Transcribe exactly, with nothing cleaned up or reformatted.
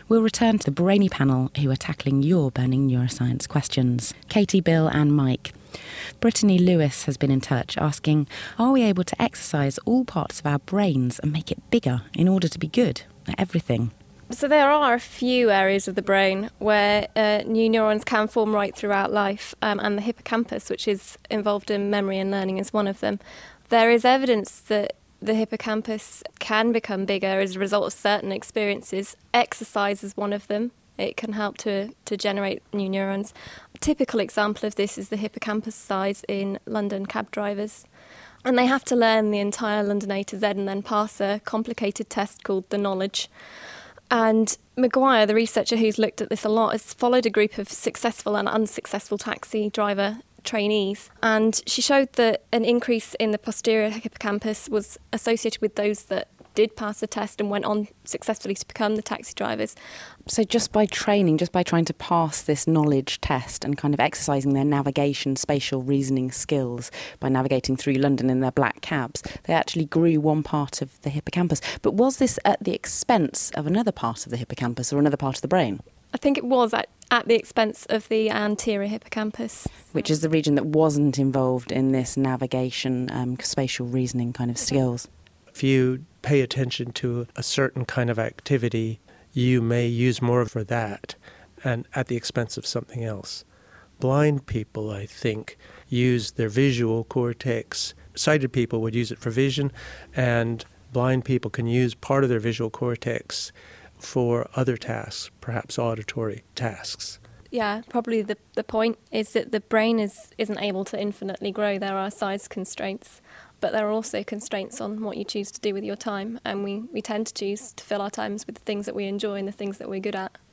We'll return to the brainy panel who are tackling your burning neuroscience questions. Katie, Bill and Mike. Brittany Lewis has been in touch asking, are we able to exercise all parts of our brains and make it bigger in order to be good at everything? So there are a few areas of the brain where uh, new neurons can form right throughout life, um, and the hippocampus, which is involved in memory and learning, is one of them. There is evidence that the hippocampus can become bigger as a result of certain experiences. Exercise is one of them. It can help to, to generate new neurons. A typical example of this is the hippocampus size in London cab drivers. And they have to learn the entire London A to Z and then pass a complicated test called the knowledge. And Maguire, the researcher who's looked at this a lot, has followed a group of successful and unsuccessful taxi driver trainees. And she showed that an increase in the posterior hippocampus was associated with those that did pass the test and went on successfully to become the taxi drivers. So just by training, just by trying to pass this knowledge test and kind of exercising their navigation, spatial reasoning skills by navigating through London in their black cabs, they actually grew one part of the hippocampus. But was this at the expense of another part of the hippocampus or another part of the brain? I think it was at, at the expense of the anterior hippocampus. Which is the region that wasn't involved in this navigation, um, spatial reasoning kind of skills. If you pay attention to a certain kind of activity, you may use more for that and at the expense of something else. Blind people, I think, use their visual cortex. Sighted people would use it for vision, and blind people can use part of their visual cortex for other tasks, perhaps auditory tasks. Yeah, probably the, the point is that the brain is, isn't able to infinitely grow. There are size constraints. But there are also constraints on what you choose to do with your time, and we, we tend to choose to fill our times with the things that we enjoy and the things that we're good at.